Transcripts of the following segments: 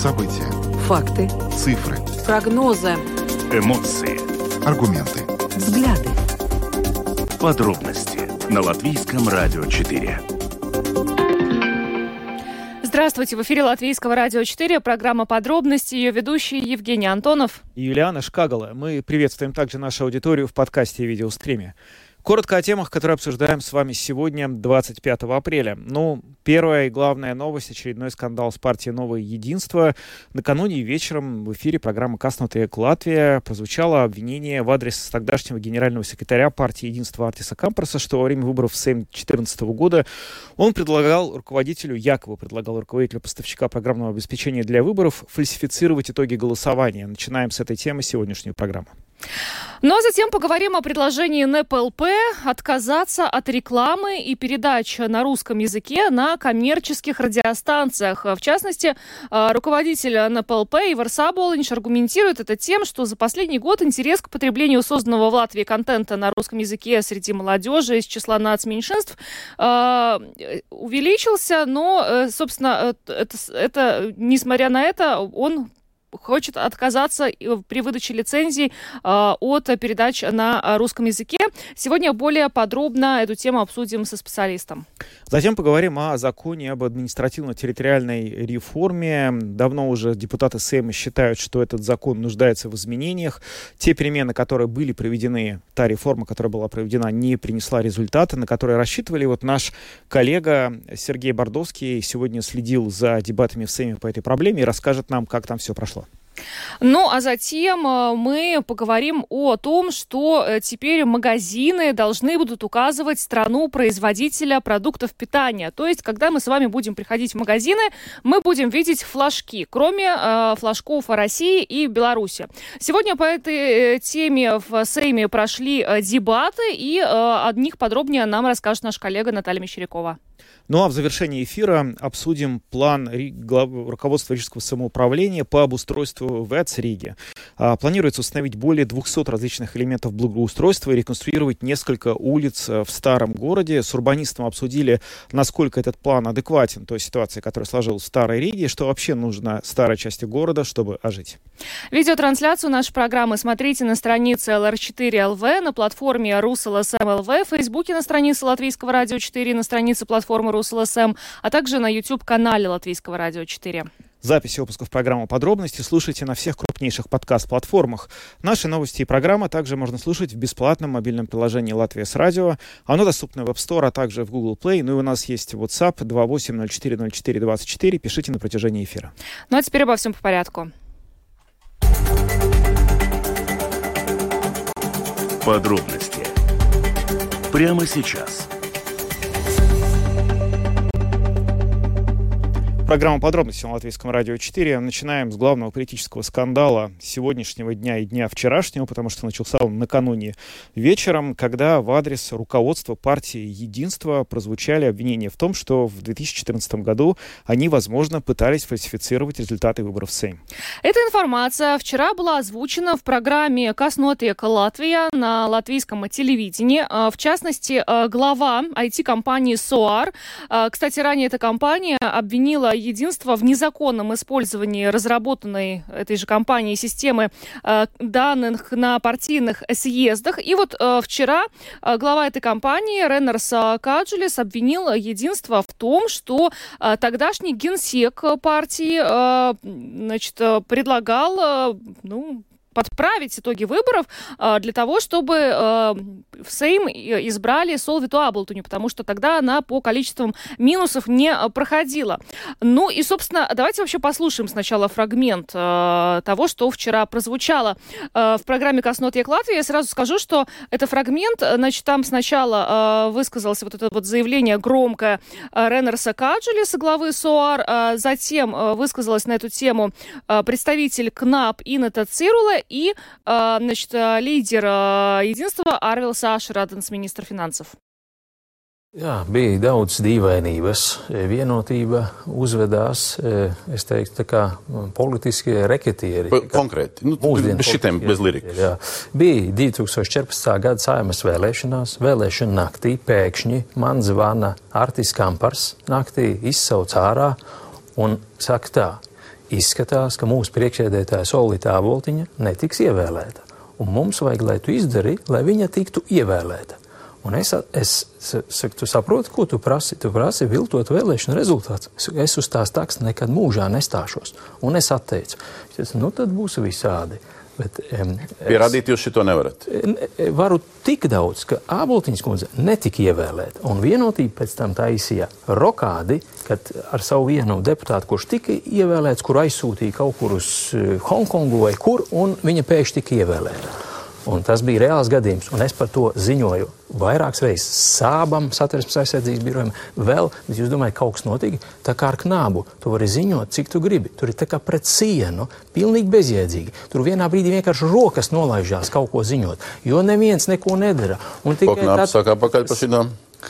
События. Факты. Цифры. Прогнозы. Эмоции. Аргументы. Взгляды. Подробности на Латвийском радио 4. Здравствуйте, в эфире Латвийского радио 4, программа «Подробности», ее ведущие Евгений Антонов и Юлиана Шкагала. Мы приветствуем также нашу аудиторию в подкасте и видеостриме. Коротко о темах, которые обсуждаем с вами сегодня, 25 апреля. Первая и главная новость — очередной скандал с партией «Новое единство». Накануне вечером в эфире программы «Kas notiek Latvijā» прозвучало обвинение в адрес тогдашнего генерального секретаря партии «Единство» Артиса Кампраса, что во время выборов в Сейм 2014 года он якобы предлагал руководителю поставщика программного обеспечения для выборов фальсифицировать итоги голосования. Начинаем с этой темы сегодняшнюю программу. Ну а затем поговорим о предложении НПЛП отказаться от рекламы и передач на русском языке на коммерческих радиостанциях. В частности, руководитель НПЛП Ивар Саболинш аргументирует это тем, что за последний год интерес к потреблению созданного в Латвии контента на русском языке среди молодежи из числа нацменьшинств увеличился, но, собственно, несмотря на это, он хочет отказаться при выдаче лицензий от передач на русском языке. Сегодня более подробно эту тему обсудим со специалистом. Затем поговорим о законе об административно-территориальной реформе. Давно уже депутаты Сейма считают, что этот закон нуждается в изменениях. Те перемены, которые были проведены, та реформа, которая была проведена, не принесла результата, на которые рассчитывали. Вот наш коллега Сергей Бардовский сегодня следил за дебатами в Сейме по этой проблеме и расскажет нам, как там все прошло. Ну, а затем мы поговорим о том, что теперь магазины должны будут указывать страну производителя продуктов питания. То есть, когда мы с вами будем приходить в магазины, мы будем видеть флажки, кроме флажков России и Беларуси. Сегодня по этой теме в Сейме прошли дебаты, и о них подробнее нам расскажет наш коллега Наталья Мещерякова. Ну а в завершении эфира обсудим план руководства Рижского самоуправления по обустройству ВЭЦ Риги. Планируется установить более 200 различных элементов благоустройства и реконструировать несколько улиц в старом городе. С урбанистом обсудили, насколько этот план адекватен той ситуации, которая сложилась в Старой Риге, что вообще нужно старой части города, чтобы ожить. Видеотрансляцию нашей программы смотрите на странице LR4LV, на платформе RusLSM.LV, в Фейсбуке на странице Латвийского радио 4, на странице платформы RusLSM, а также на YouTube-канале Латвийского радио 4. Записи выпусков программы «Подробности» слушайте на всех крупнейших подкаст-платформах. Наши новости и программы также можно слушать в бесплатном мобильном приложении «Латвия с радио». Оно доступно в App Store, а также в Google Play. Ну и у нас есть WhatsApp 28040424. Пишите на протяжении эфира. Ну а теперь обо всем по порядку. Подробности прямо сейчас. Программа «Подробности» на Латвийском радио 4. Начинаем с главного политического скандала сегодняшнего дня и дня вчерашнего, потому что начался он накануне вечером, когда в адрес руководства партии «Единство» прозвучали обвинения в том, что в 2014 году они, возможно, пытались фальсифицировать результаты выборов в Сейм. Эта информация вчера была озвучена в программе «Kas notiek Latvijā» на латвийском телевидении. В частности, глава IT-компании SOAR. Кстати, ранее эта компания обвинила «Единство» в незаконном использовании разработанной этой же компанией системы данных на партийных съездах. И вот вчера глава этой компании Реннерс Каджулис обвинил «Единство» в том, что тогдашний генсек партии предлагал подправить итоги выборов для того, чтобы в Сейм избрали Солвиту Аблтуню, потому что тогда она по количествам минусов не проходила. Ну и, собственно, давайте вообще послушаем сначала фрагмент того, что вчера прозвучало в программе «Kas notiek Latvijā». Я сразу скажу, что это фрагмент, там сначала высказался вот это вот заявление громкое Реннерса Каджулиса, главы СОАР, затем высказалась на эту тему представитель КНАП Инета Цирула и, лидер «Единства» Arvils Ašradens, министр финансов. Jā, bija daudz dīvainības. Vienotība uzvedās, es teiktu, tā kā politiskie reketieri. Konkrēti, bez šitiem, bez lirikas. Jā. Bija 2014. gada Saeimas vēlēšanās, vēlēšana naktī pēkšņi man zvana Artis Kampars, naktī izsauc ārā un saka tā: izskatās, ka mūsu priekšsēdētāja Solīta Āboltiņa netiks ievēlēta. Un mums vajag, lai tu izdari, lai viņa tiktu ievēlēta. Un es saku, tu saproti, ko tu prasi? Tu prasi viltot vēlēšanu rezultāts. Es uz tās taks nekad mūžā nestāšos. Un es atteicu. Es teicu, nu tad būs visādi. Bet, pierādīt jūs šito nevarat? Varu tik daudz, ka Āboltiņas kundze netika ievēlēta. Un Vienotība pēc tam taisīja rokādi, kad ar savu vienu deputātu, kurš tika ievēlēts, kur aizsūtīja kaut kur uz Hongkongu vai kur, un viņa pēkšņi tika ievēlēta. Un tas bija reāls gadījums, un es par to ziņoju vairākas reizes Sābam, Satversmes aizsardzības birojam, vēl, bet jūs domājat, kaut kas notika, tā kā ar knābu. Tu vari ziņot, cik tu gribi. Tur ir tā kā pret sienu, pilnīgi bezjēdzīgi. Tur vienā brīdī vienkārši rokas nolaižās kaut ko ziņot, jo neviens neko nedara. Un tikai knābs saka pakaļ pa šitām?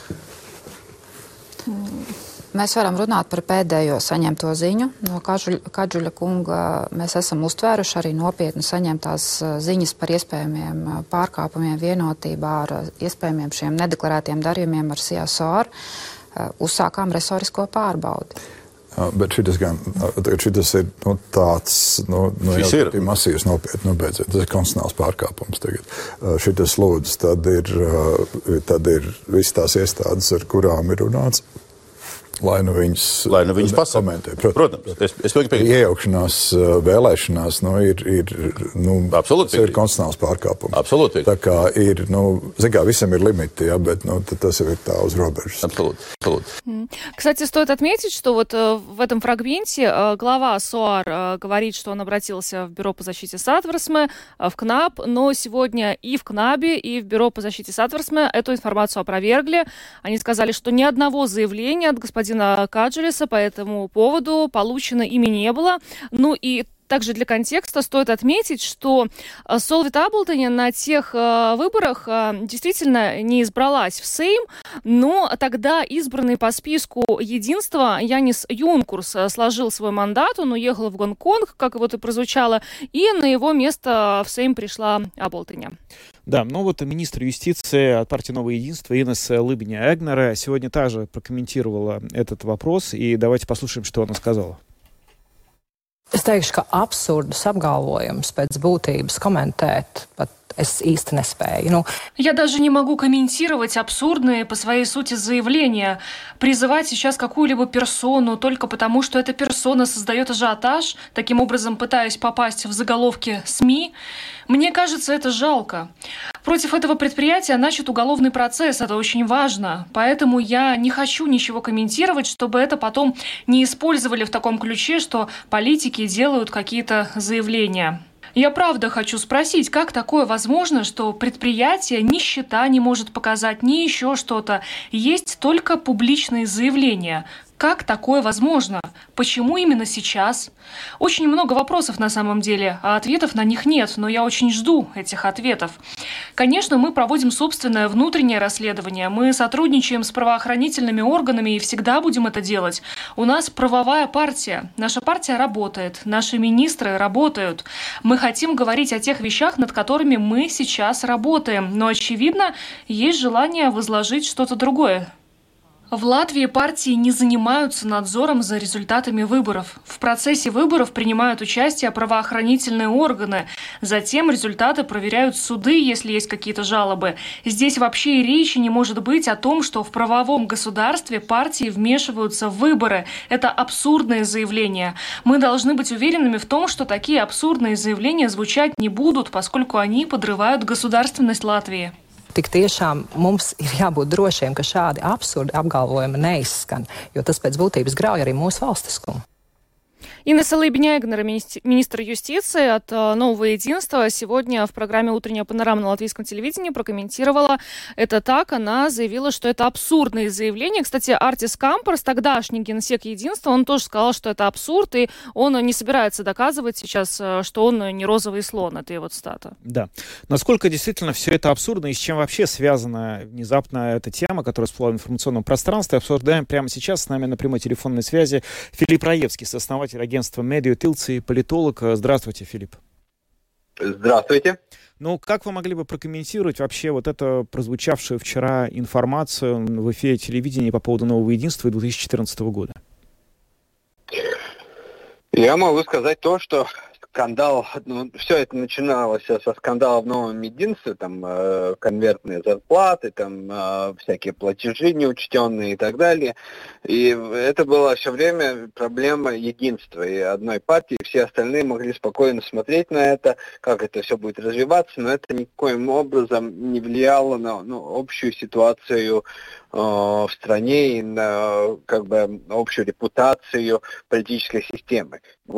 Mēs varam runāt par pēdējo saņemto ziņu. No Kadžuļa kunga mēs esam uztvēruši arī nopietni saņemtās ziņas par iespējamiem pārkāpumiem vienotībā ar iespējamiem šiem nedeklarētiem darījumiem ar CSOR. Uzsākām resorisko pārbaudi. Bet šitas ir tāds jau masīvs nopietni, beidziet, tas ir konstitucionāls pārkāpums tagad. Šitas lūdzu, tad ir visas tās iestādes, ar kurām ir runāts. Lai nu viņas komentē. Protams. Es piekrītu. Iejaukšanās vēlēšanās ir konstitucionāls pārkāpums. Absolūti. Tā kā ir, visam ir limiti, bet tas jau ir tā uz robežas. Абсолютно. Кстати, стоит отметить, что вот в этом фрагменте глава СОАР говорит, что он обратился в Бюро по защите Сатверсме, в КНАП, но сегодня и в КНАБе, и в Бюро по защите Сатверсме эту информацию опровергли. Они сказали, что ни одного заявления от господина Каджулиса по этому поводу получено ими не было. Ну и также для контекста стоит отметить, что Солвита Āboltiņa на тех выборах действительно не избралась в Сейм, но тогда избранный по списку единства Янис Юнкурс сложил свой мандат, он уехал в Гонконг, как вот и прозвучало, и на его место в Сейм пришла Āboltiņa. Да, министр юстиции от партии «Новое единство» Инес Лыбиņa-Эгнere сегодня также прокомментировала этот вопрос, и давайте послушаем, что она сказала. Es teikšu, ka absurdus apgalvojumus pēc būtības komentēt pat es īsti nespēju. Я даже не могу комментировать абсурдные по своей сути заявления. Призывать сейчас какую-либо персону только потому, что эта персона создает ажиотаж, таким образом пытаясь попасть в заголовки СМИ, мне кажется, это жалко. Против этого предприятия начат уголовный процесс, это очень важно. Поэтому я не хочу ничего комментировать, чтобы это потом не использовали в таком ключе, что политики делают какие-то заявления. Я правда хочу спросить, как такое возможно, что предприятие ни счета не может показать, ни еще что-то. Есть только публичные заявления. Как такое возможно? Почему именно сейчас? Очень много вопросов на самом деле, а ответов на них нет, но я очень жду этих ответов. Конечно, мы проводим собственное внутреннее расследование, мы сотрудничаем с правоохранительными органами и всегда будем это делать. У нас правовая партия, наша партия работает, наши министры работают. Мы хотим говорить о тех вещах, над которыми мы сейчас работаем, но, очевидно, есть желание возложить что-то другое. В Латвии партии не занимаются надзором за результатами выборов. В процессе выборов принимают участие правоохранительные органы. Затем результаты проверяют суды, если есть какие-то жалобы. Здесь вообще и речи не может быть о том, что в правовом государстве партии вмешиваются в выборы. Это абсурдные заявления. Мы должны быть уверенными в том, что такие абсурдные заявления звучать не будут, поскольку они подрывают государственность Латвии. Tik tiešām mums ir jābūt drošiem, ka šādi absurdi apgalvojumi neizskan, jo tas pēc būtības grauj arī mūsu valstiskumu. Инесса Лыбиņa-Эгнere, министр юстиции от «Нового единства», сегодня в программе «Утренняя панорама» на латвийском телевидении прокомментировала это так. Она заявила, что это абсурдные заявления. Кстати, Артис Кампарс, тогдашний генсек единства, он тоже сказал, что это абсурд, и он не собирается доказывать сейчас, что он не розовый слон. Это его цитата. Да. Насколько действительно все это абсурдно и с чем вообще связана внезапно эта тема, которая всплыла в информационном пространстве, обсуждаем прямо сейчас. С нами на прямой телефонной связи Филипп Раевский, сооснователь агентства «Медиа Тилци», политолог. Здравствуйте, Филипп. Здравствуйте. Как вы могли бы прокомментировать вообще вот эту прозвучавшую вчера информацию в эфире телевидения по поводу «Нового единства» 2014 года? Я могу сказать то, что скандал, все это начиналось со скандала в новом единстве, там конвертные зарплаты, там всякие платежи неучтенные и так далее. И это была все время проблема единства и одной партии. Все остальные могли спокойно смотреть на это, как это все будет развиваться, но это никоим образом не влияло на общую ситуацию в стране и на общую репутацию политической системы.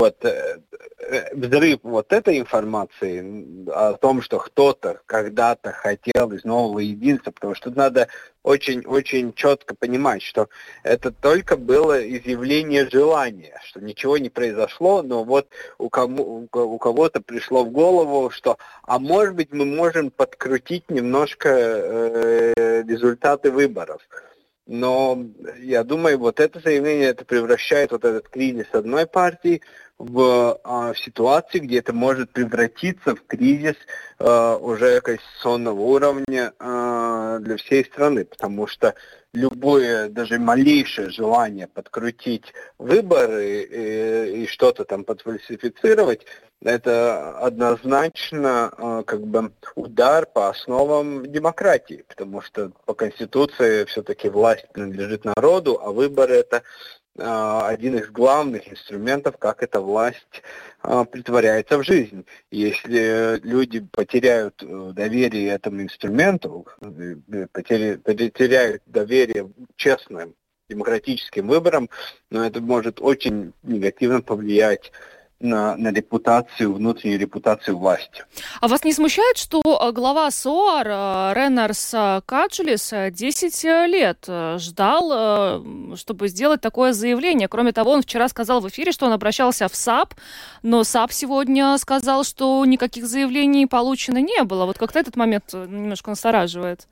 Взрыв этой информации о том, что кто-то когда-то хотел из нового единства, потому что надо очень четко понимать, что это только было изъявление желания, что ничего не произошло, но у кого-то пришло в голову, что может быть мы можем подкрутить немножко результаты выборов. Но я думаю, это заявление превращает этот кризис одной партии в ситуацию, где это может превратиться в кризис уже конституционного уровня для всей страны, потому что любое, даже малейшее желание подкрутить выборы и что-то там подфальсифицировать, это однозначно удар по основам демократии, потому что по Конституции все-таки власть принадлежит народу, а выборы это один из главных инструментов, как эта власть притворяется в жизнь. Если люди потеряют доверие этому инструменту, потеряют доверие честным демократическим выборам, это может очень негативно повлиять на репутацию, внутреннюю репутацию власти. А вас не смущает, что глава СОАР Ренарс Каджулис 10 лет ждал, чтобы сделать такое заявление? Кроме того, он вчера сказал в эфире, что он обращался в САП, но САП сегодня сказал, что никаких заявлений получено не было. Как-то этот момент немножко настораживает.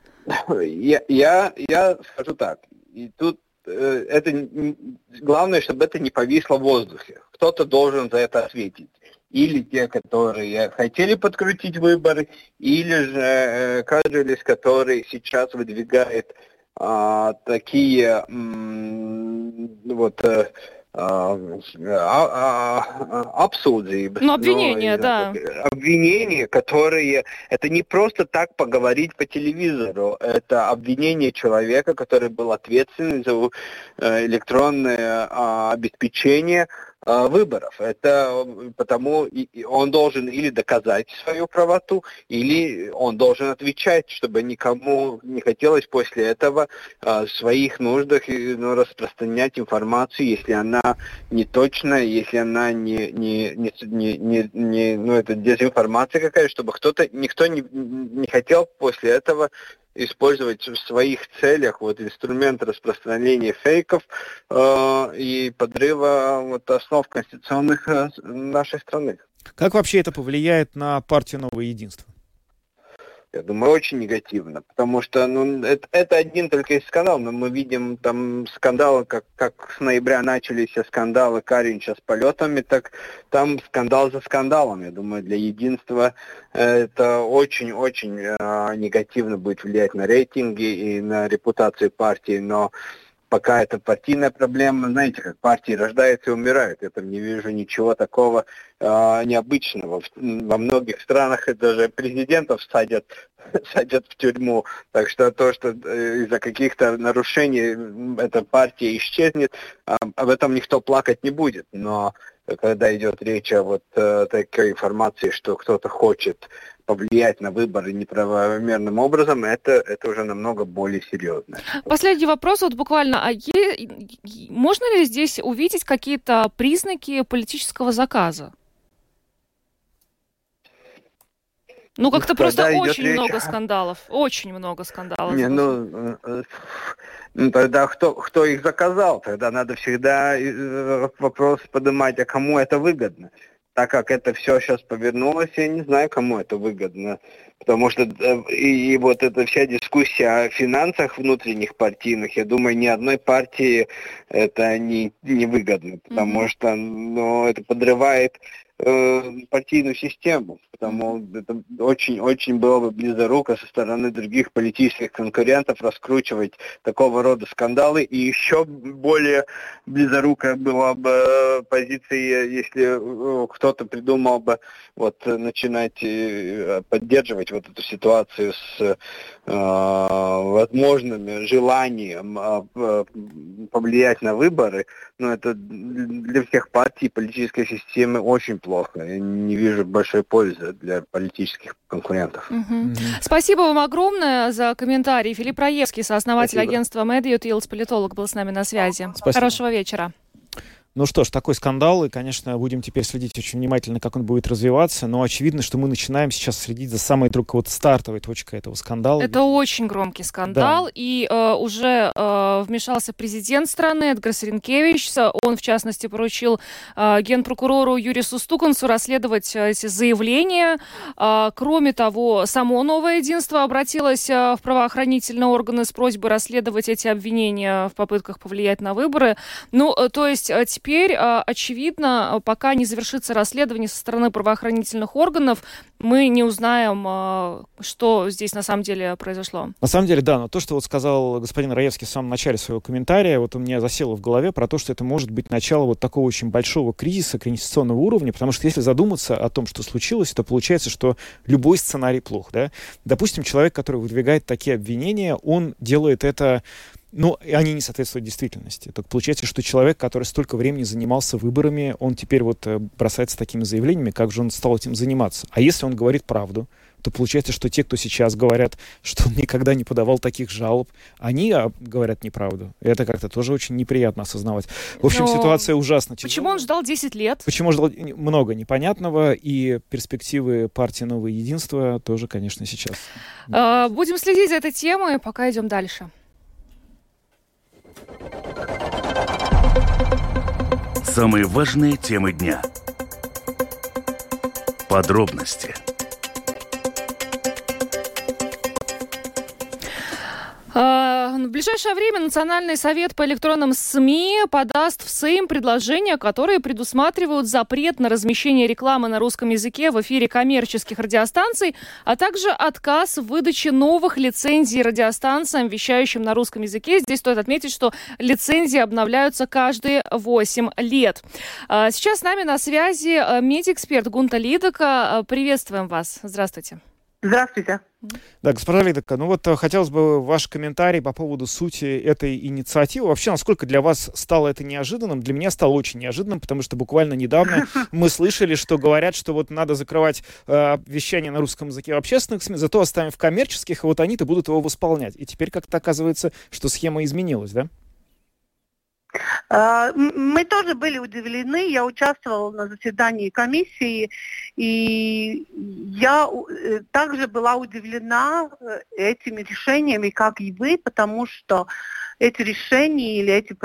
Я скажу так. И тут это главное, чтобы это не повисло в воздухе. Кто-то должен за это ответить. Или те, которые хотели подкрутить выборы, или же Каджулис, который сейчас выдвигает такие абсурды. Обвинения, да. Обвинения, которые... Это не просто так поговорить по телевизору. Это обвинение человека, который был ответственен за электронное обеспечение выборов. Это потому он должен или доказать свою правоту, или он должен отвечать, чтобы никому не хотелось после этого в своих нуждах распространять информацию, если она не точная, если она это дезинформация какая-то, чтобы никто не хотел после этого использовать в своих целях инструмент распространения фейков и подрыва основ конституционных нашей страны. Как вообще это повлияет на партию «Новое единство»? Я думаю, очень негативно, потому что это один только из скандалов, но мы видим там скандалы, как с ноября начались скандалы Каринча с полетами, так там скандал за скандалом. Я думаю, для единства это очень-очень негативно будет влиять на рейтинги и на репутацию партии, но пока это партийная проблема, знаете, как партии рождаются и умирают. Я там не вижу ничего такого необычного. Во многих странах даже президентов садят в тюрьму. Так что то, что из-за каких-то нарушений эта партия исчезнет, об этом никто плакать не будет. Но когда идет речь о такой информации, что кто-то хочет повлиять на выборы неправомерным образом, это уже намного более серьезно. Последний вопрос, буквально. Можно ли здесь увидеть какие-то признаки политического заказа? Как-то просто очень много скандалов. Очень много скандалов. Тогда кто их заказал? Тогда надо всегда вопрос поднимать, а кому это выгодно? Так как это все сейчас повернулось, я не знаю, кому это выгодно. Потому что и вот эта вся дискуссия о финансах внутренних партийных, я думаю, ни одной партии это не выгодно, потому что это подрывает партийную систему, потому это очень было бы близоруко со стороны других политических конкурентов раскручивать такого рода скандалы, и еще более близоруко была бы позиция, если кто-то придумал бы начинать поддерживать вот эту ситуацию с возможным желанием повлиять на выборы, но это для всех партий политической системы очень плохо. Я не вижу большой пользы для политических конкурентов. Спасибо вам огромное за комментарий. Филипп Раевский, сооснователь агентства Медиутилс, политолог, был с нами на связи. Спасибо. Хорошего вечера. Ну что ж, такой скандал, и, конечно, будем теперь следить очень внимательно, как он будет развиваться, но очевидно, что мы начинаем сейчас следить за самой только стартовой точкой этого скандала. Это очень громкий скандал, да. И уже вмешался президент страны Эдгар Ринкевич. Он, в частности, поручил генпрокурору Юрису Стукансу расследовать эти заявления. Кроме того, само Новое единство обратилось в правоохранительные органы с просьбой расследовать эти обвинения в попытках повлиять на выборы. То есть теперь, очевидно, пока не завершится расследование со стороны правоохранительных органов, мы не узнаем, что здесь на самом деле произошло. На самом деле, да, но то, что сказал господин Раевский в самом начале своего комментария, у меня засело в голове про то, что это может быть начало такого очень большого кризиса конституционного уровня, потому что если задуматься о том, что случилось, то получается, что любой сценарий плох, да? Допустим, человек, который выдвигает такие обвинения, он делает это... они не соответствуют действительности. Так получается, что человек, который столько времени занимался выборами, он теперь бросается такими заявлениями, как же он стал этим заниматься. А если он говорит правду, то получается, что те, кто сейчас говорят, что он никогда не подавал таких жалоб, они говорят неправду. И это как-то тоже очень неприятно осознавать. В общем, ситуация ужасна. Почему он ждал 10 лет? Почему ждал много непонятного, и перспективы партии «Новое единство» тоже, конечно, сейчас. Будем следить за этой темой, пока идем дальше. Самые важные темы дня. Подробности. В ближайшее время Национальный совет по электронным СМИ подаст в Сейм предложения, которые предусматривают запрет на размещение рекламы на русском языке в эфире коммерческих радиостанций, а также отказ в выдаче новых лицензий радиостанциям, вещающим на русском языке. Здесь стоит отметить, что лицензии обновляются каждые 8 лет. Сейчас с нами на связи медиэксперт Гунта Лидока. Приветствуем вас. Здравствуйте. Здравствуйте. Да, госпожа Лидока, хотелось бы ваш комментарий по поводу сути этой инициативы. Вообще, насколько для вас стало это неожиданным? Для меня стало очень неожиданным, потому что буквально недавно мы слышали, что говорят, что надо закрывать вещание на русском языке в общественных СМИ, зато оставим в коммерческих, и они-то будут его восполнять. И теперь как-то оказывается, что схема изменилась, да? Мы тоже были удивлены. Я участвовала на заседании комиссии, и я также была удивлена этими решениями, как и вы, потому что эти решения или эти,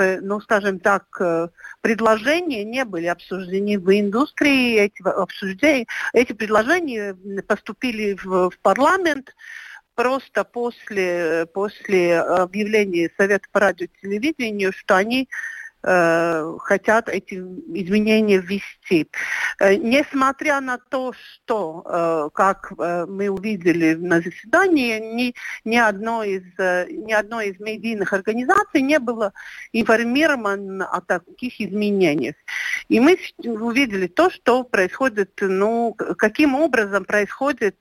предложения не были обсуждены в индустрии. Эти предложения поступили в парламент просто после объявления Совета по радио и телевидению, что они хотят эти изменения ввести. Несмотря на то, что, как мы увидели на заседании, ни одной из медийных организаций не было информировано о таких изменениях. И мы увидели то, что происходит, каким образом происходит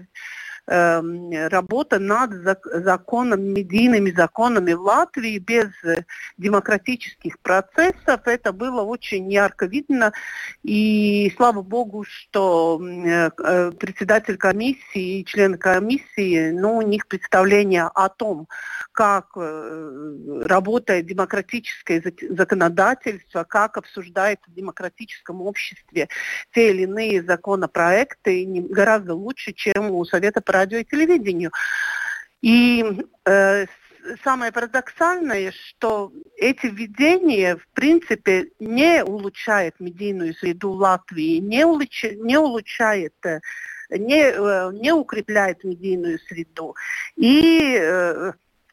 работа над медийными законами в Латвии без демократических процессов. Это было очень ярко видно. И слава богу, что председатель комиссии и члены комиссии, у них представление о том, как работает демократическое законодательство, как обсуждается в демократическом обществе те или иные законопроекты, гораздо лучше, чем у Совета по радио и телевидению. И самое парадоксальное, что эти введения, в принципе, не улучшают медийную среду Латвии, не улучшает не укрепляет медийную среду. И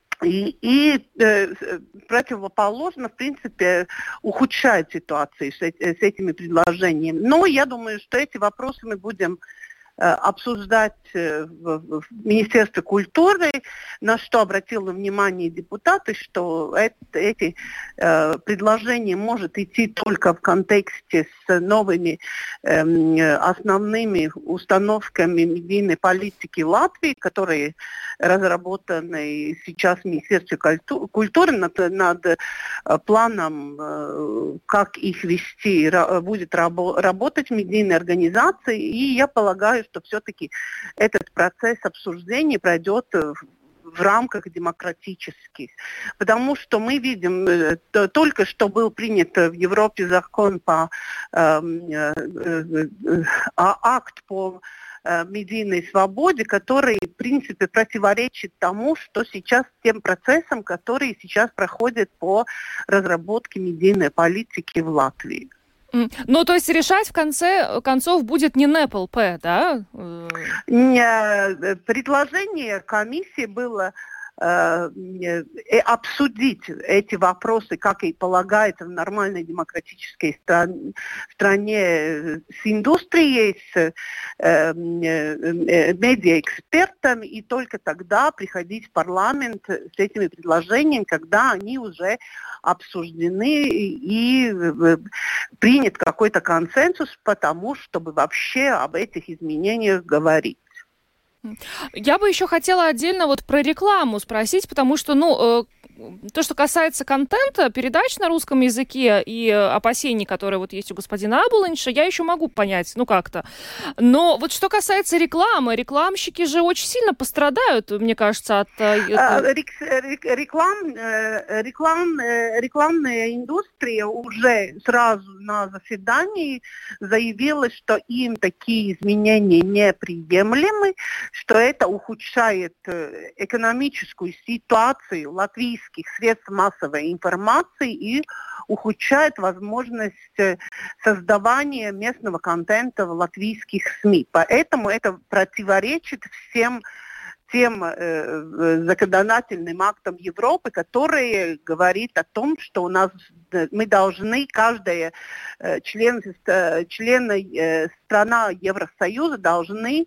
противоположно, в принципе, ухудшает ситуацию с этими предложениями. Но я думаю, что эти вопросы мы будем обсуждать в Министерстве культуры, на что обратили внимание депутаты, что эти предложения может идти только в контексте с новыми основными установками медийной политики Латвии, которые разработаны сейчас в Министерстве культуры над планом, как их вести, будет работать медийные организации. И я полагаю, что все-таки этот процесс обсуждения пройдет в рамках демократических. Потому что мы видим, только что был принят в Европе закон акт по медийной свободе, который, в принципе, противоречит тому, что сейчас, тем процессам, которые сейчас проходят по разработке медийной политики в Латвии. Ну, то есть решать в конце концов будет не НЭПЛП, да? Предложение комиссии было обсудить эти вопросы, как и полагается в нормальной демократической стране, с индустрией, с медиаэкспертами, и только тогда приходить в парламент с этими предложениями, когда они уже обсуждены и принят какой-то консенсус по тому, чтобы вообще об этих изменениях говорить. Я бы еще хотела отдельно вот про рекламу спросить, потому что, то, что касается контента, передач на русском языке и опасений, которые вот есть у господина Абулинша, я еще могу понять, как-то. Но вот что касается рекламы, рекламщики же очень сильно пострадают, мне кажется, от... Рекламная индустрия уже сразу на заседании заявила, что им такие изменения неприемлемы, что это ухудшает экономическую ситуацию латвийских средств массовой информации и ухудшает возможность создавания местного контента в латвийских СМИ. Поэтому это противоречит всем тем законодательным актам Европы, которые говорят о том, что мы должны, каждая страна Евросоюза должны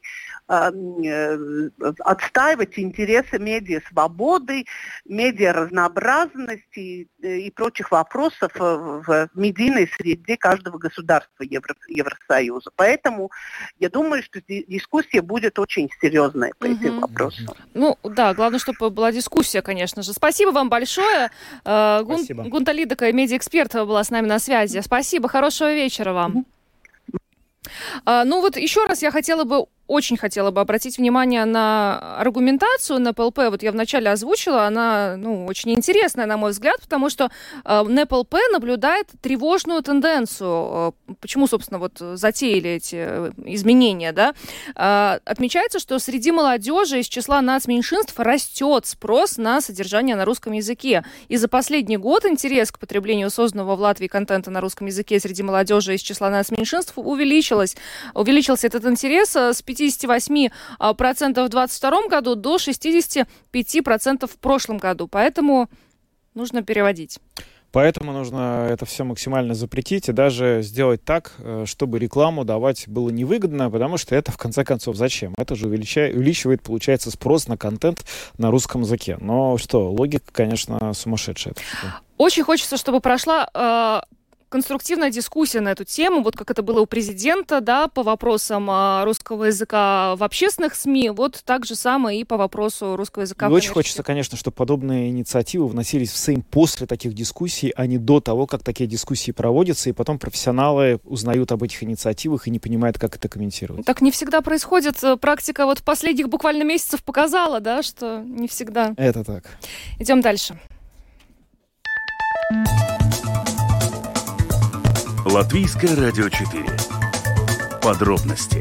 отстаивать интересы медиа-свободы, медиа-разнообразности и прочих вопросов в медийной среде каждого государства Евросоюза. Поэтому я думаю, что дискуссия будет очень серьезная по этим вопросам. Да, главное, чтобы была дискуссия, конечно же. Спасибо вам большое. Гунта Лидака, медиаэксперт, была с нами на связи. Спасибо, хорошего вечера вам. Еще раз я очень хотела бы обратить внимание на аргументацию НЭПЛП. Вот я вначале озвучила, она, очень интересная, на мой взгляд, потому что НЭПЛП наблюдает тревожную тенденцию. Почему, собственно, затеяли эти изменения, да? Отмечается, что среди молодежи из числа нацменьшинств растет спрос на содержание на русском языке. И за последний год интерес к потреблению созданного в Латвии контента на русском языке среди молодежи из числа нацменьшинств увеличился этот интерес с 58% в 2022 году до 65% в прошлом году. Поэтому нужно переводить. Поэтому нужно это все максимально запретить и даже сделать так, чтобы рекламу давать было невыгодно, потому что это, в конце концов, зачем? Это же увеличивает, получается, спрос на контент на русском языке. Но логика, конечно, сумасшедшая. Очень хочется, чтобы прошла конструктивная дискуссия на эту тему, вот как это было у президента, да, по вопросам русского языка в общественных СМИ, вот так же самое и по вопросу русского языка в коммерческих. Очень хочется, конечно, чтобы подобные инициативы вносились в Сейм после таких дискуссий, а не до того, как такие дискуссии проводятся, и потом профессионалы узнают об этих инициативах и не понимают, как это комментировать. Так не всегда происходит. Практика последних буквально месяцев показала, да, что не всегда. Это так. Идем дальше. Латвийское радио 4. Подробности.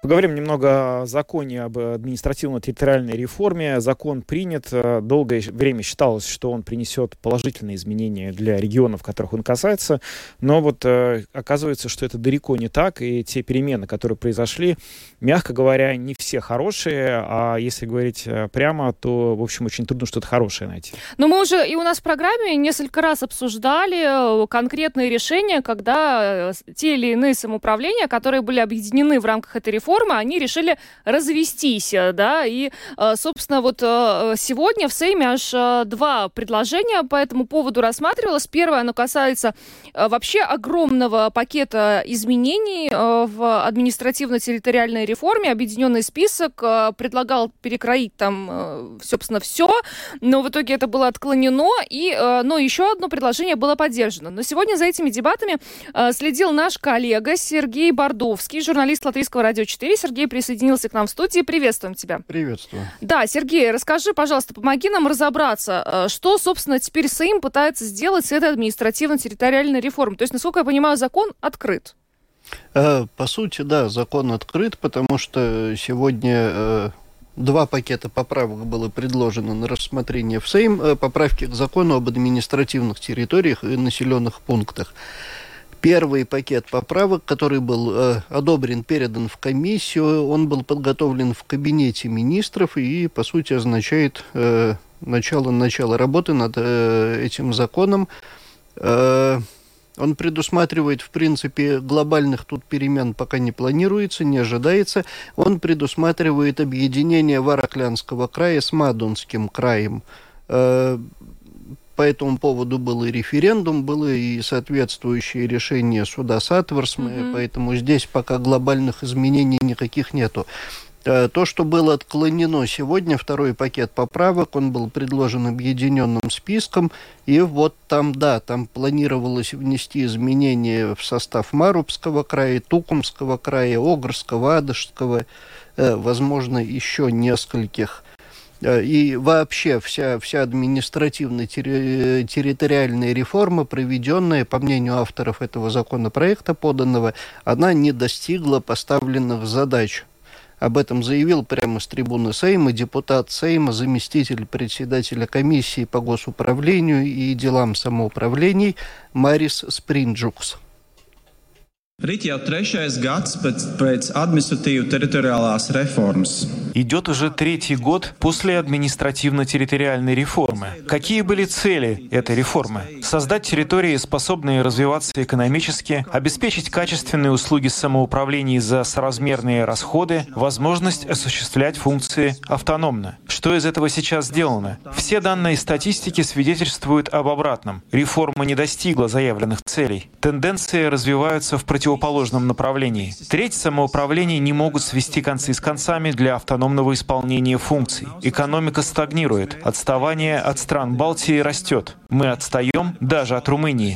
Поговорим немного о законе об административно-территориальной реформе. Закон принят. Долгое время считалось, что он принесет положительные изменения для регионов, которых он касается. Но вот оказывается, что это далеко не так. И те перемены, которые произошли, мягко говоря, не все хорошие. А если говорить прямо, то, в общем, очень трудно что-то хорошее найти. Но мы уже и у нас в программе несколько раз обсуждали конкретные решения, когда те или иные самоуправления, которые были объединены в рамках этой реформы, они решили развестись, да, и, собственно, вот сегодня в Сейме аж два предложения по этому поводу рассматривалось. Первое, оно касается вообще огромного пакета изменений в административно-территориальной реформе. Объединенный список предлагал перекроить там, собственно, все, но в итоге это было отклонено, но еще одно предложение было поддержано. Но сегодня за этими дебатами следил наш коллега Сергей Бордовский, журналист Латвийского радио 4. Сергей присоединился к нам в студии. Приветствуем тебя. Приветствую. Да, Сергей, расскажи, пожалуйста, помоги нам разобраться, что, собственно, теперь Сейм пытается сделать с этой административно-территориальной реформой. То есть, насколько я понимаю, закон открыт. По сути, да, закон открыт, потому что сегодня два пакета поправок было предложено на рассмотрение в Сейм. Поправки к закону об административных территориях и населенных пунктах. Первый пакет поправок, который был одобрен, передан в комиссию, он был подготовлен в кабинете министров и, по сути, означает начало работы над этим законом. Он предусматривает, в принципе, глобальных тут перемен пока не планируется, не ожидается. Он предусматривает объединение Вараклянского края с Мадонским краем. По этому поводу был и референдум, было и соответствующее решение суда Сатверсмы, поэтому здесь пока глобальных изменений никаких нету. То, что было отклонено сегодня, второй пакет поправок, он был предложен объединенным списком, и вот там планировалось внести изменения в состав Марубского края, Тукумского края, Огрского, Адышского, возможно, еще нескольких. И вообще вся административно-территориальная реформа, проведенная, по мнению авторов этого законопроекта поданного, она не достигла поставленных задач. Об этом заявил прямо с трибуны Сейма депутат Сейма, заместитель председателя комиссии по госуправлению и делам самоуправлений Марис Спринджукс. Идет уже третий год после административно-территориальной реформы. Какие были цели этой реформы? Создать территории, способные развиваться экономически, обеспечить качественные услуги самоуправления за соразмерные расходы, возможность осуществлять функции автономно. Что из этого сейчас сделано? Все данные статистики свидетельствуют об обратном. Реформа не достигла заявленных целей. Тенденции развиваются в противоположном направлении. Треть самоуправлений не могут свести концы с концами для автономного исполнения функций. Экономика стагнирует. Отставание от стран Балтии растет. Мы отстаем даже от Румынии.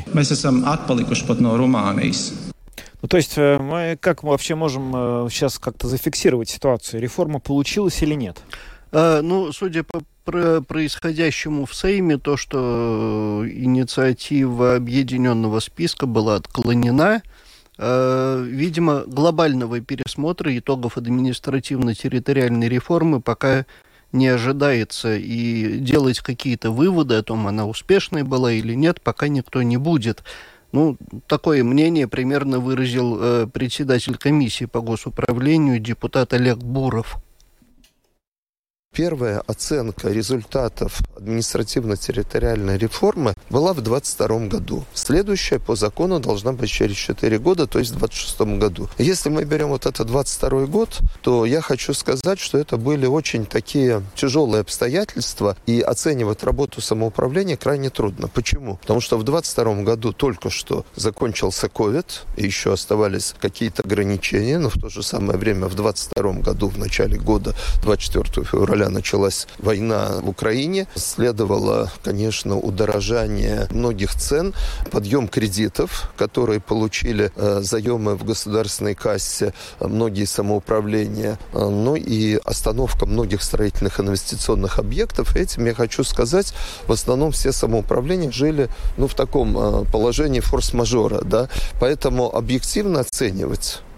Ну, то есть, как мы вообще можем сейчас как-то зафиксировать ситуацию? Реформа получилась или нет? Судя по происходящему в Сейме, то, что инициатива объединенного списка была отклонена, видимо, глобального пересмотра итогов административно-территориальной реформы пока не ожидается, и делать какие-то выводы о том, она успешной была или нет, пока никто не будет. Такое мнение примерно выразил председатель комиссии по госуправлению депутат Олег Буров. Первая оценка результатов административно-территориальной реформы была в 2022 году. Следующая по закону должна быть через 4 года, то есть в 2026 году. Если мы берем вот этот 2022 год, то я хочу сказать, что это были очень такие тяжелые обстоятельства, и оценивать работу самоуправления крайне трудно. Почему? Потому что в 2022 году только что закончился COVID, и еще оставались какие-то ограничения, но в то же самое время в 2022 году, в начале года, 24 февраля, началась война в Украине. Следовало, конечно, удорожание многих цен, подъем кредитов, которые получили заемы в государственной кассе, многие самоуправления, и остановка многих строительных инвестиционных объектов. Этим, я хочу сказать, в основном все самоуправления жили в таком положении форс-мажора. Да? Поэтому объективно оценивать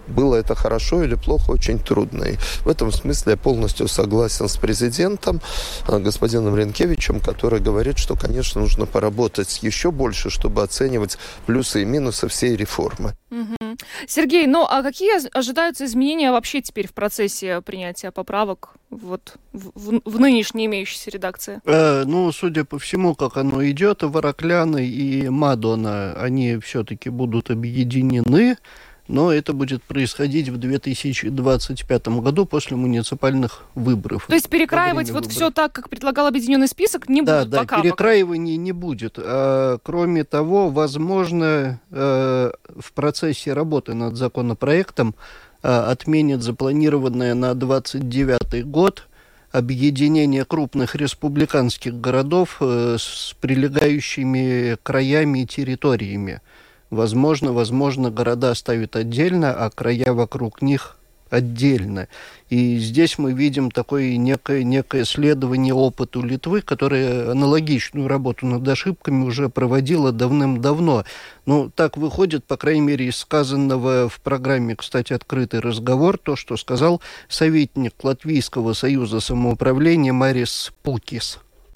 было это хорошо или плохо, очень трудно. И в этом смысле я полностью согласен с президентом, господином Ренкевичем, который говорит, что, конечно, нужно поработать еще больше, чтобы оценивать плюсы и минусы всей реформы. Сергей, ну а какие ожидаются изменения вообще теперь в процессе принятия поправок вот в нынешней имеющейся редакции? Ну, судя по всему, как оно идет, Варакляны и Мадона, они все-таки будут объединены, но это будет происходить в 2025 году после муниципальных выборов. То есть перекраивать вот все так, как предлагал объединенный список, не будет пока? Да, перекраиваний не будет. Кроме того, возможно, в процессе работы над законопроектом отменят запланированное на 2029 год объединение крупных республиканских городов с прилегающими краями и территориями. Возможно, города ставят отдельно, а края вокруг них отдельно. И здесь мы видим такое некое следование опыту Литвы, которая аналогичную работу над ошибками уже проводила давным-давно. Ну, так выходит, по крайней мере, из сказанного в программе, кстати, «Открытый разговор», то, что сказал советник Латвийского союза самоуправления Марис Пукис.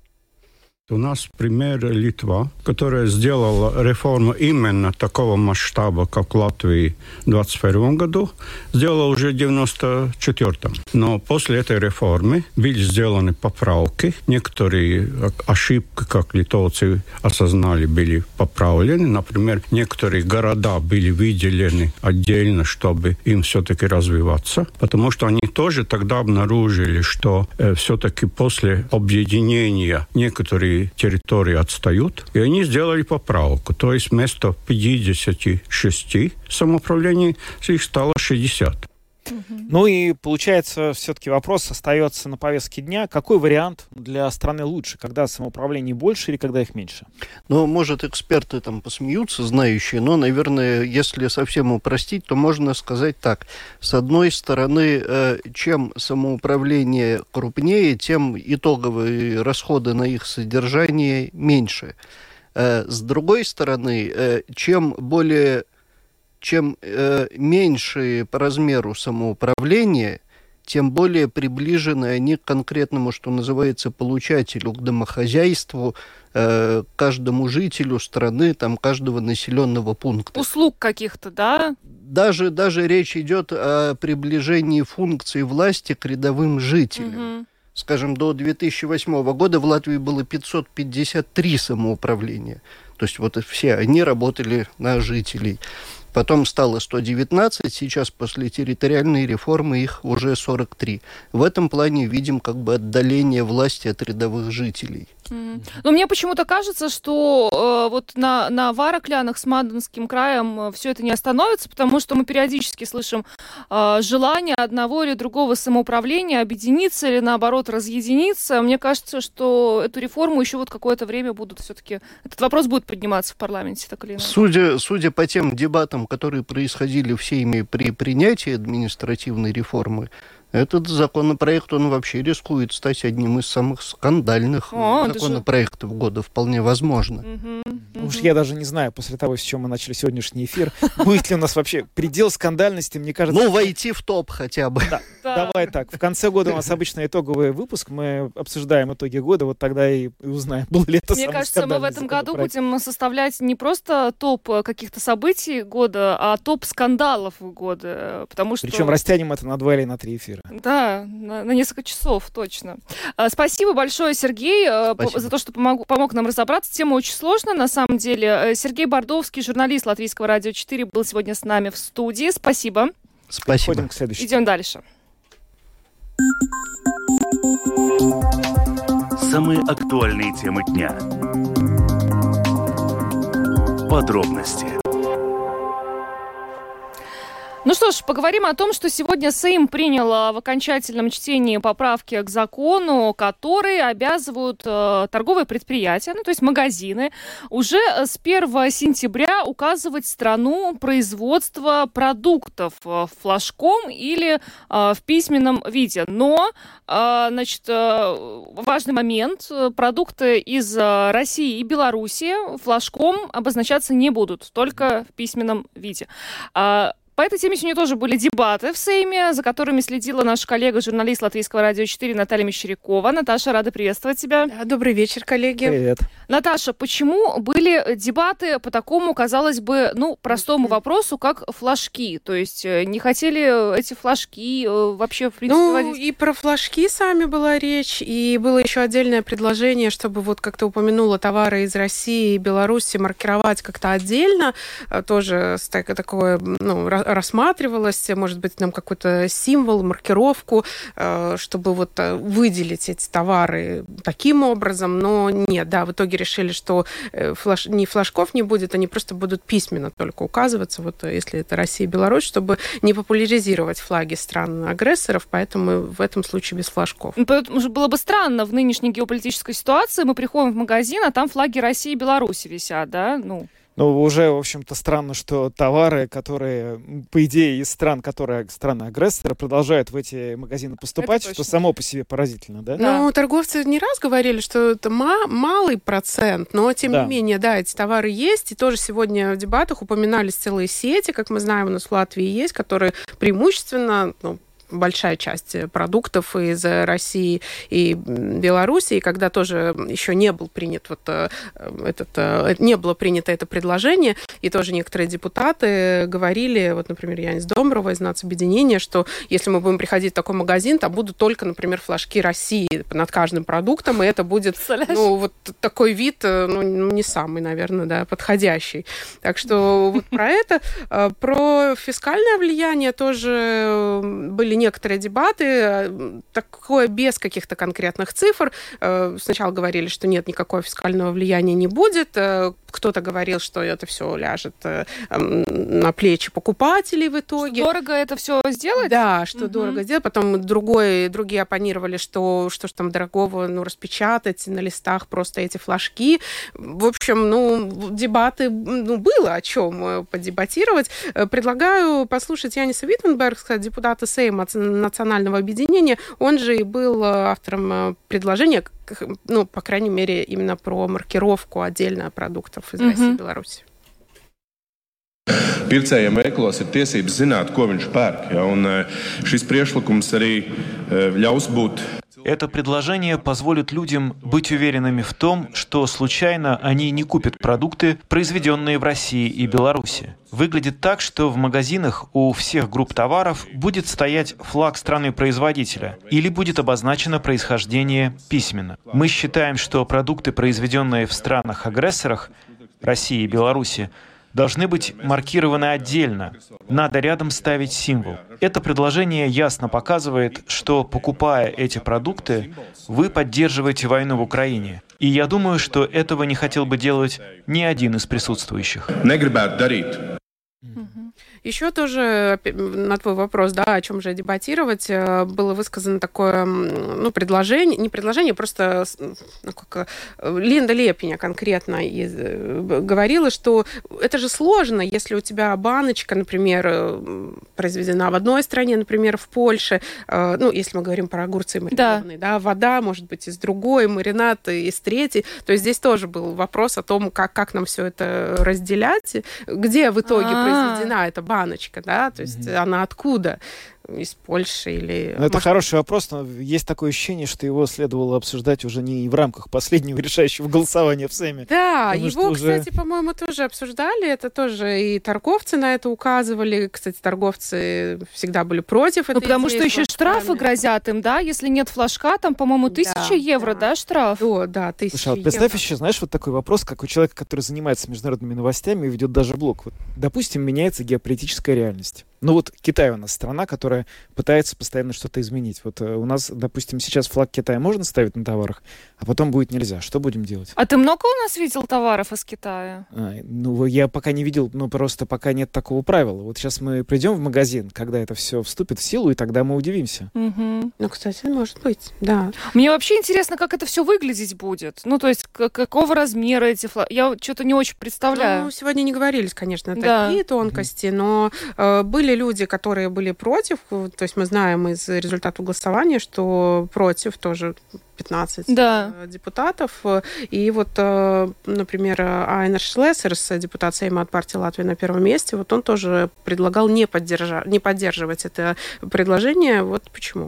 У нас пример Литва, которая сделала реформу именно такого масштаба, как в Латвии в 2021 году, сделала уже в 1994. Но после этой реформы были сделаны поправки. Некоторые ошибки, как литовцы осознали, были поправлены. Например, некоторые города были выделены отдельно, чтобы им все-таки развиваться. Потому что они тоже тогда обнаружили, что все-таки после объединения некоторые территории отстают, и они сделали поправку. То есть вместо 56 самоуправлений их стало 60. Ну и получается, все-таки вопрос остается на повестке дня. Какой вариант для страны лучше? Когда самоуправлений больше или когда их меньше? Ну, может, эксперты там посмеются, знающие, но, наверное, если совсем упростить, то можно сказать так. С одной стороны, чем самоуправление крупнее, тем итоговые расходы на их содержание меньше. С другой стороны, чем меньше по размеру самоуправления, тем более приближены они к конкретному, что называется, получателю, к домохозяйству, каждому жителю страны, там, каждого населенного пункта. Услуг каких-то, да? Даже речь идет о приближении функций власти к рядовым жителям. Скажем, до 2008 года в Латвии было 553 самоуправления. То есть вот все они работали на жителей. Потом стало 119, сейчас после территориальной реформы их уже 43. В этом плане видим как бы отдаление власти от рядовых жителей. Но мне почему-то кажется, что вот на Вараклянах с Мадонским краем все это не остановится, потому что мы периодически слышим желание одного или другого самоуправления объединиться или, наоборот, разъединиться. Мне кажется, что эту реформу еще вот какое-то время будут все-таки... Этот вопрос будет подниматься в парламенте, так или иначе. Судя по тем дебатам, которые происходили всеми при принятии административной реформы, этот законопроект, он вообще рискует стать одним из самых скандальных законопроектов года, вполне возможно. Уж я даже не знаю, после того, с чем мы начали сегодняшний эфир, будет ли у нас вообще предел скандальности, мне кажется... Ну, войти в топ хотя бы. Да. Давай так, в конце года у нас обычно итоговый выпуск, мы обсуждаем итоги года, вот тогда и узнаем, был ли это самый скандальный. Мне кажется, мы в этом году будем составлять не просто топ каких-то событий года, а топ скандалов года, потому что... Причем растянем это на 2 или на 3 эфира. Да, на несколько часов, точно. Спасибо большое, Сергей, за то, что помог нам разобраться. Тема очень сложная, на самом деле. Сергей Бардовский, журналист Латвийского радио 4, был сегодня с нами в студии. Спасибо. Спасибо. Идем дальше. Самые актуальные темы дня. Подробности. Ну что ж, поговорим о том, что сегодня Сейм принял в окончательном чтении поправки к закону, которые обязывают торговые предприятия, ну то есть магазины, уже с 1 сентября указывать страну производства продуктов флажком или в письменном виде. Но, значит, важный момент, продукты из России и Белоруссии флажком обозначаться не будут, только в письменном виде. По этой теме сегодня тоже были дебаты в Сейме, за которыми следила наша коллега, журналист Латвийского радио 4 Наталья Мещерякова. Наташа, рада приветствовать тебя. Да, добрый вечер, коллеги. Привет. Наташа, почему были дебаты по такому, казалось бы, простому вопросу, как флажки? То есть не хотели эти флажки вообще, в принципе, вводить? И про флажки сами была речь, и было еще отдельное предложение, чтобы, вот как ты упомянула, товары из России и Беларуси маркировать как-то отдельно. Тоже такое, рассматривалось, может быть, нам какой-то символ, маркировку, чтобы вот выделить эти товары таким образом, но нет, да, в итоге решили, что ни флажков не будет, они просто будут письменно только указываться, вот если это Россия и Беларусь, чтобы не популяризировать флаги стран-агрессоров, поэтому в этом случае без флажков. Потому что было бы странно в нынешней геополитической ситуации, мы приходим в магазин, а там флаги России и Беларуси висят, да, уже, в общем-то, странно, что товары, которые, по идее, из стран, которые страны-агрессоры, продолжают в эти магазины поступать, что само по себе поразительно, да? Торговцы не раз говорили, что это малый процент, но, тем не менее, да, эти товары есть, и тоже сегодня в дебатах упоминались целые сети, как мы знаем, у нас в Латвии есть, которые преимущественно, большая часть продуктов из России и Беларуси, и когда тоже еще не был принят не было принято это предложение, и тоже некоторые депутаты говорили, вот, например, Янис Домброва из нацобъединения, что если мы будем приходить в такой магазин, там будут только, например, флажки России над каждым продуктом, и это будет, вот такой вид, не самый, наверное, подходящий. Так что вот про это. Про фискальное влияние тоже были некоторые дебаты, такое без каких-то конкретных цифр. Сначала говорили, что нет, никакого фискального влияния не будет. Кто-то говорил, что это все ляжет на плечи покупателей в итоге. Что дорого это все сделать? Да, что дорого сделать. Потом другие оппонировали, что ж там дорогого распечатать на листах просто эти флажки. В общем, дебаты, было о чем подебатировать. Предлагаю послушать Яниса Виттенберга, депутата Сейма Национального объединения. Он же и был автором предложения, по крайней мере, именно про маркировку отдельно продуктов из России и Беларуси. Pircējiem veikalos ir tiesības zināt, ko viņš pērk, un šis priekšlikums arī ļaus būt. Это предложение позволит людям быть уверенными в том, что случайно они не купят продукты, произведенные в России и Беларуси. Выглядит так, что в магазинах у всех групп товаров будет стоять флаг страны-производителя или будет обозначено происхождение письменно. Мы считаем, что продукты, произведенные в странах-агрессорах, России и Беларуси, должны быть маркированы отдельно. Надо рядом ставить символ. Это предложение ясно показывает, что, покупая эти продукты, вы поддерживаете войну в Украине. И я думаю, что этого не хотел бы делать ни один из присутствующих. Еще тоже на твой вопрос, о чем же дебатировать, было высказано такое, предложение, не предложение, просто Линда Лепиня конкретно говорила, что это же сложно, если у тебя баночка, например, произведена в одной стране, например, в Польше, если мы говорим про огурцы маринованные, вода, может быть, из другой, маринад из третьей, то есть здесь тоже был вопрос о том, как нам все это разделять, где в итоге произведена эта баночка, то есть она откуда? Из Польши или... Это хороший вопрос, но есть такое ощущение, что его следовало обсуждать уже не в рамках последнего решающего голосования в Сейме. Да, его, кстати, по-моему, тоже обсуждали, это тоже и торговцы на это указывали. Кстати, торговцы всегда были против этой потому что еще штрафы грозят им, если нет флажка, там, по-моему, 1000 евро, штраф? Да, 1000 Слушай, представь еще, знаешь, вот такой вопрос, как у человека, который занимается международными новостями и ведет даже блог. Вот, допустим, меняется геополитическая реальность. Китай у нас страна, которая пытается постоянно что-то изменить. Вот у нас, допустим, сейчас флаг Китая можно ставить на товарах, а потом будет нельзя. Что будем делать? А ты много у нас видел товаров из Китая? Я пока не видел, просто пока нет такого правила. Вот сейчас мы придем в магазин, когда это все вступит в силу, и тогда мы удивимся. Кстати, может быть, да. Мне вообще интересно, как это все выглядеть будет. То есть, какого размера эти флаги? Я что-то не очень представляю. Сегодня не говорились, конечно, такие тонкости, но были были люди, которые были против, то есть мы знаем из результатов голосования, что против тоже 15 депутатов. И вот, например, Айнер Шлессерс, депутат Сейма от партии Латвии на первом месте, вот он тоже предлагал не поддерживать это предложение. Вот почему.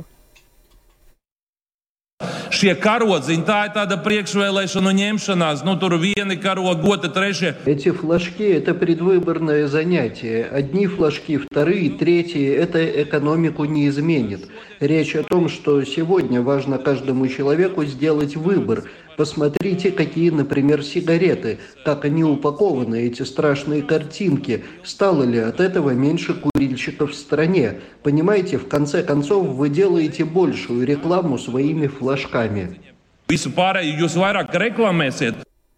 Šie karodziņi, tā ir tāda priekšvēlēšanu ņemšanās, tur vieni karogi, otri, trešie. Эти флажки – это предвыборное занятие. Одни флажки, вторые, третьи – это экономику не изменит. Речь о том, что сегодня важно каждому человеку сделать выбор. Посмотрите, какие, например, сигареты, как они упакованы, эти страшные картинки. Стало ли от этого меньше курильщиков в стране? Понимаете, в конце концов, вы делаете большую рекламу своими флажками. Visu pārējo jūs vairāk reklamēsiet.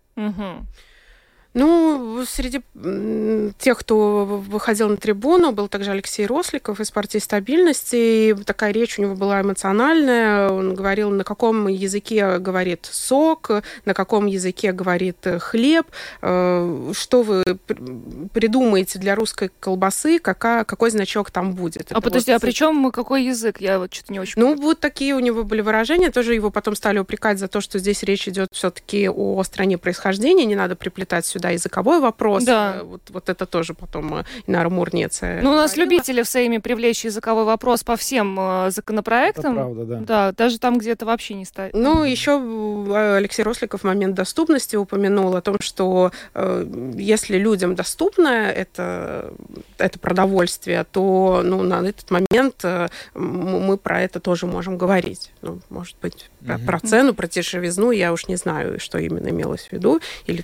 Ну, среди тех, кто выходил на трибуну, был также Алексей Росликов из партии «Стабильности». И такая речь у него была эмоциональная. Он говорил, на каком языке говорит сок, на каком языке говорит хлеб. Что вы придумаете для русской колбасы, какой значок там будет. Подожди, а при чем какой язык? Я вот что-то не очень понимаю. Вот такие у него были выражения. Тоже его потом стали упрекать за то, что здесь речь идет все-таки о стране происхождения. Не надо приплетать сюда языковой вопрос. Да. Вот это тоже потом Инара Мурнец. Ну, у нас любители в Сейме привлечь языковой вопрос по всем законопроектам. Это правда, да. Да, даже там, где это вообще не стоит. Ну, еще Алексей Росликов в момент доступности упомянул о том, что если людям доступно это продовольствие, то на этот момент мы про это тоже можем говорить. Ну, может быть, про цену, про дешевизну, я уж не знаю, что именно имелось в виду.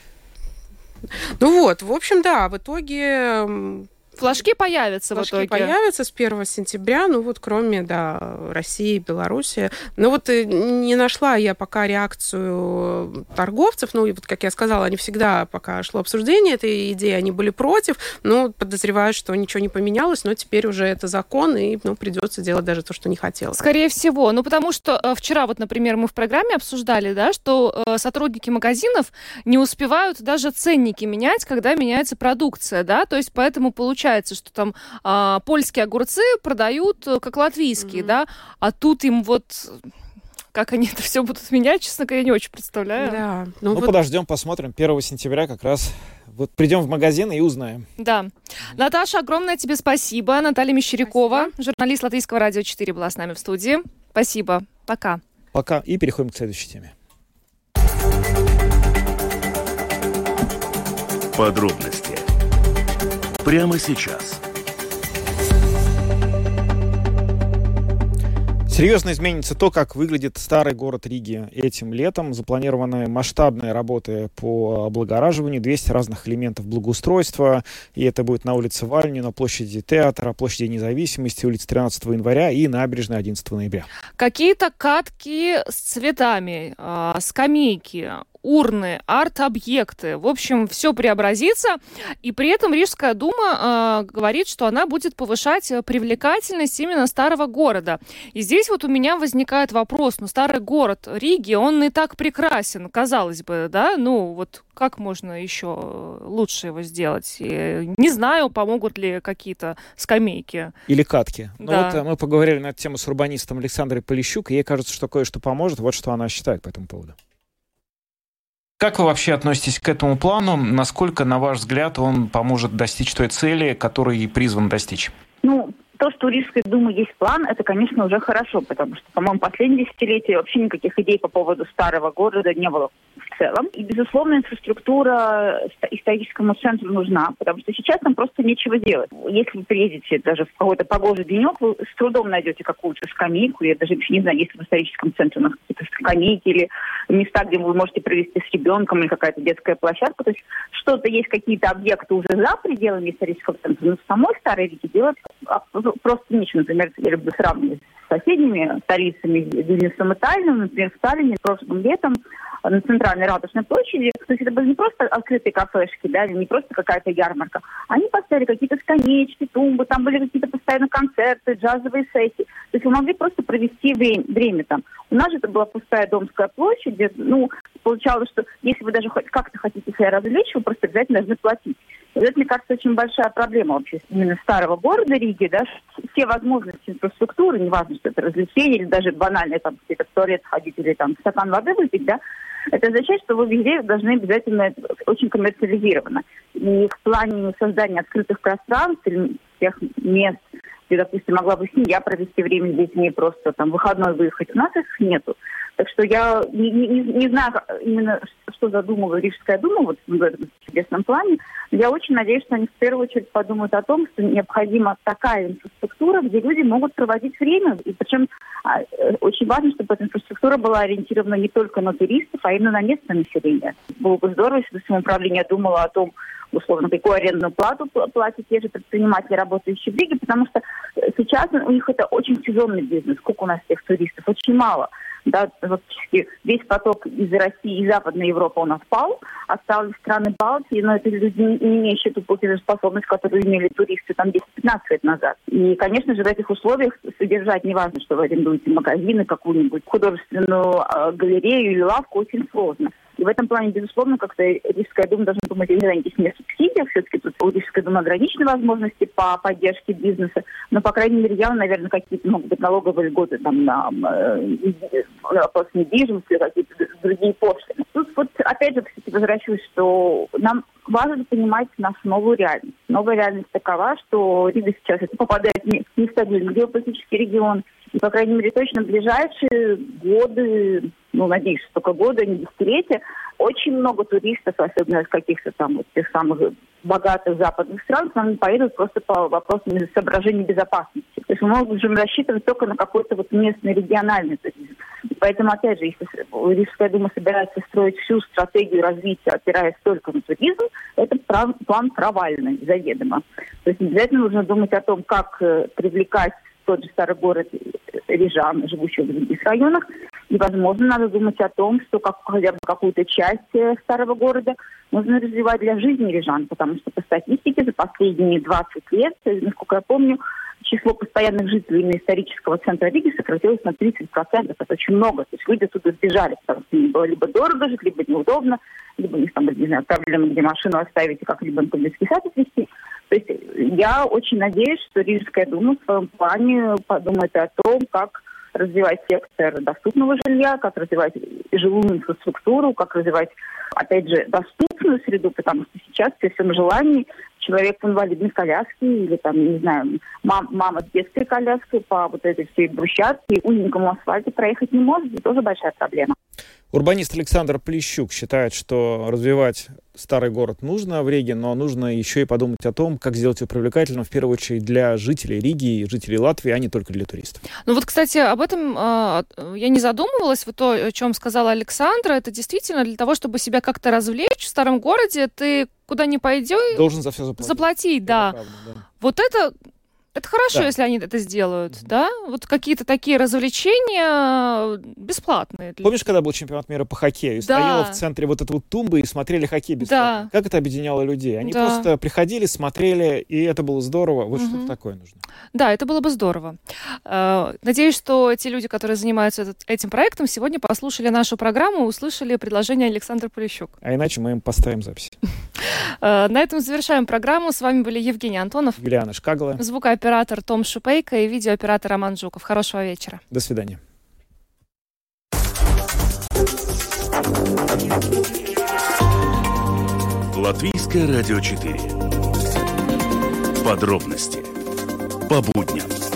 Ну вот, в общем, да, в итоге... Флажки появятся в итоге. Флажки появятся с 1 сентября, кроме, России, Беларуси. Не нашла я пока реакцию торговцев. Как я сказала, они всегда, пока шло обсуждение этой идеи, они были против. Подозреваю, что ничего не поменялось, но теперь уже это закон, и придется делать даже то, что не хотелось. Скорее всего. Потому что вчера, например, мы в программе обсуждали, что сотрудники магазинов не успевают даже ценники менять, когда меняется продукция, да, то есть поэтому получается, что там польские огурцы продают как латвийские, да, а тут им как они это все будут менять, честно говоря, я не очень представляю. Да. Подождем, посмотрим. 1 сентября как раз придем в магазин и узнаем. Да. Наташа, огромное тебе спасибо. Наталья Мещерякова, журналист Латвийского радио 4, была с нами в студии. Спасибо. Пока. Пока. И переходим к следующей теме. Подробности прямо сейчас. Серьезно изменится то, как выглядит старый город Риги этим летом. Запланированы масштабные работы по облагораживанию, 200 разных элементов благоустройства. И это будет на улице Вальни, на площади Театра, площади Независимости, улице 13 января и набережной 11 ноября. Какие-то катки с цветами, скамейки, урны, арт-объекты. В общем, все преобразится. И при этом Рижская дума говорит, что она будет повышать привлекательность именно старого города. И здесь у меня возникает вопрос. Старый город Риги, он и так прекрасен, казалось бы, да? Как можно еще лучше его сделать? И не знаю, помогут ли какие-то скамейки. Или катки. Да. Мы поговорили на эту тему с урбанистом Александрой Полищук, и ей кажется, что кое-что поможет. Вот что она считает по этому поводу. Как вы вообще относитесь к этому плану? Насколько, на ваш взгляд, он поможет достичь той цели, которую и призван достичь? То, что у Рижской думы есть план, это, конечно, уже хорошо, потому что, по-моему, последние десятилетия вообще никаких идей по поводу старого города не было в целом. И, безусловно, инфраструктура историческому центру нужна, потому что сейчас там просто нечего делать. Если вы приедете даже в какой-то погожий денек, вы с трудом найдете какую-то скамейку. Я даже не знаю, есть в историческом центре у нас какие-то скамейки или места, где вы можете провести с ребенком, или какая-то детская площадка. То есть что-то есть, какие-то объекты уже за пределами исторического центра, но в самой Старой Риге делать просто нечего. Например, я люблю сравнивать с соседними столицами, Вильнюсом и Таллином. Например, в Таллине прошлым летом на центральной Ратушной площади, то есть это были не просто открытые кафешки, да, или не просто какая-то ярмарка. Они поставили какие-то скамеечки, тумбы, там были какие-то постоянно концерты, джазовые сессии. То есть вы могли просто провести время там. У нас же это была пустая Домская площадь, где, получалось, что если вы даже хоть как-то хотите себя развлечь, вы просто обязательно должны платить. Это, мне кажется, очень большая проблема вообще именно старого города Риги, да, все возможности инфраструктуры, неважно, что это развлечение или даже банально там в туалет ходить или там стакан воды выпить, да, это означает, что вы везде должны обязательно очень коммерциализировано. И в плане создания открытых пространств, тех мест, где, допустим, могла бы семья провести время с детьми, просто там выходной выехать, у нас их нету. Так что я не знаю именно, что задумала Рижская дума вот в этом чудесном плане, но я очень надеюсь, что они в первую очередь подумают о том, что необходима такая инфраструктура, где люди могут проводить время. И причем очень важно, чтобы эта инфраструктура была ориентирована не только на туристов, а именно на местное население. Было бы здорово, если бы самоуправление думало о том, условно, какую арендную плату платят те же предприниматели, работающие в Риге, потому что сейчас у них это очень сезонный бизнес. Сколько у нас тех туристов? Очень мало. Да, фактически весь поток из России и Западной Европы у нас пал, остались страны Балтии, но это люди, не имеющие ту платежеспособность, которую имели туристы там 10-15 лет назад. И, конечно же, в этих условиях содержать, неважно, что вы арендуете магазины, какую-нибудь художественную галерею или лавку, очень сложно. И в этом плане, безусловно, как-то Рижская дума должна думать о не субсидиях. Все-таки тут у Рижской думы ограничены возможности по поддержке бизнеса. Но, по крайней мере, явно, наверное, какие-то могут быть налоговые льготы там, на вопрос недвижимости, какие-то другие пошлины. Тут вот, опять же, кстати, возвращаюсь, что нам важно понимать нашу новую реальность. Новая реальность такова, что Рига сейчас попадает в нестабильный геополитический регион. И, по крайней мере, точно в ближайшие годы, надеюсь, что только годы, а не десятилетия, очень много туристов, особенно из каких-то там вот тех самых богатых западных стран, к нам поедут просто по вопросам соображений безопасности. То есть мы можем рассчитывать только на какой-то вот местный региональный туризм. И поэтому, опять же, если Рижская дума собирается строить всю стратегию развития, опираясь только на туризм, это план провальный, заведомо. То есть обязательно нужно думать о том, как привлекать тот же старый город рижан, живущих в других районах. И, возможно, надо думать о том, что хотя бы какую-то часть старого города нужно развивать для жизни рижан, потому что по статистике за последние 20 лет, насколько я помню, число постоянных жителей именно исторического центра Риги сократилось на 30%. Это очень много. То есть люди оттуда сбежали, потому что им было либо дорого жить, либо неудобно, либо у них там, не знаю, проблемы, где машину оставить и как-либо на детский сад отвезти. То есть я очень надеюсь, что Рижская дума в своем плане подумает о том, как развивать сектор доступного жилья, как развивать жилую инфраструктуру, как развивать, опять же, доступную среду, потому что сейчас при всем желании человек в инвалидной коляске или там, не знаю, мама с детской коляской по вот этой всей брусчатке, узенькому асфальту проехать не может, это тоже большая проблема. Урбанист Александр Плещук считает, что развивать старый город нужно в Риге, но нужно еще и подумать о том, как сделать его привлекательным, в первую очередь, для жителей Риги и жителей Латвии, а не только для туристов. Ну вот, кстати, об этом я не задумывалась. Вот то, о чем сказала Александра, это действительно для того, чтобы себя как-то развлечь в старом городе, ты куда ни пойдешь, должен за все заплатить. Да. Правда, да. Вот это хорошо, да, если они это сделают, да? Вот какие-то такие развлечения бесплатные. Помнишь, когда был чемпионат мира по хоккею? Да. Стояла в центре вот этой вот тумбы и смотрели хоккей бесплатно. Да. Как это объединяло людей? Они просто приходили, смотрели, и это было здорово. Вот что-то такое нужно. Да, это было бы здорово. Надеюсь, что те люди, которые занимаются этим проектом, сегодня послушали нашу программу, услышали предложение Александра Полищук. А иначе мы им поставим запись. На этом завершаем программу. С вами были Евгений Антонов, Юлиана Шкагала, звукооператор Том Шупейко и видеооператор Роман Жуков. Хорошего вечера. До свидания. Латвийское радио 4. Подробности по будням.